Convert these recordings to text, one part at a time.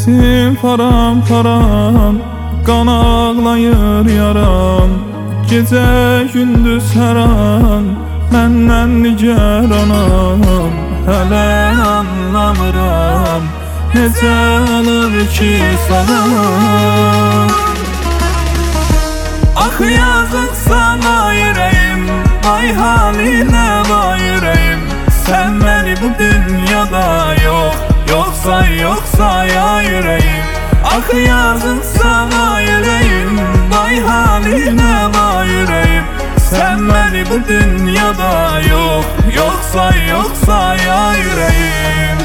İçim param kan ağlayır yaram. Gece gündüz her an məndən nigaranam. Hələ anlamıram necə olur ki sana. Ah yazık sana yüreğim, ay haline vay yüreğim. Sen beni bu dünyada yoksa ya yüreğim. Ah yazık sana yüreğim, vay haline vay yüreğim. Sen beni bu dünyada yoksa ya yüreğim.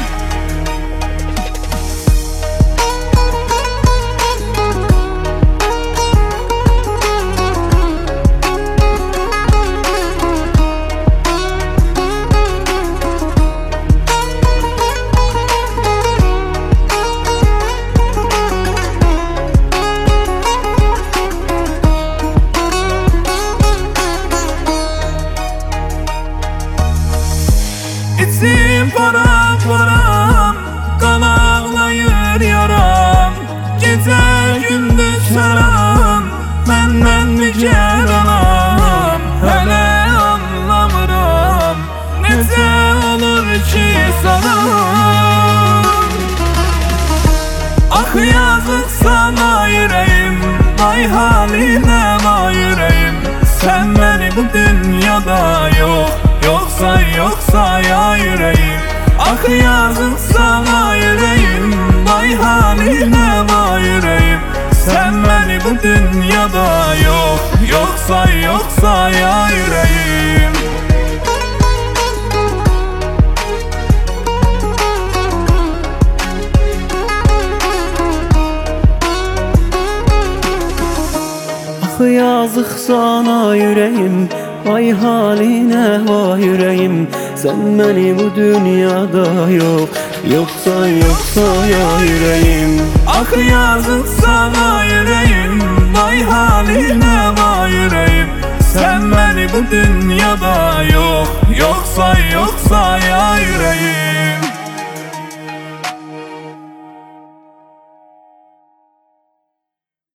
İçim param kan ağlayır yaram. Gece gündüz her an məndən nigaranam. Hələ anlamıram necə olur ki sana. Ah yazık sana yüreğim, vay haline vay yüreğim. Sen beni bu dünyada yoksa ya yüreğim. Ah yazık sana yüreğim, vay haline vay yüreğim. Sen beni bu dünyada yoksa ya yüreğim. Ah yazık sana yüreğim, vay haline vay yüreğim. Sen beni bu dünyada yoksa ya yüreğim. Ah yazık sana yüreğim, vay haline vay yüreğim. Sen beni bu dünyada yoksa ya yüreğim.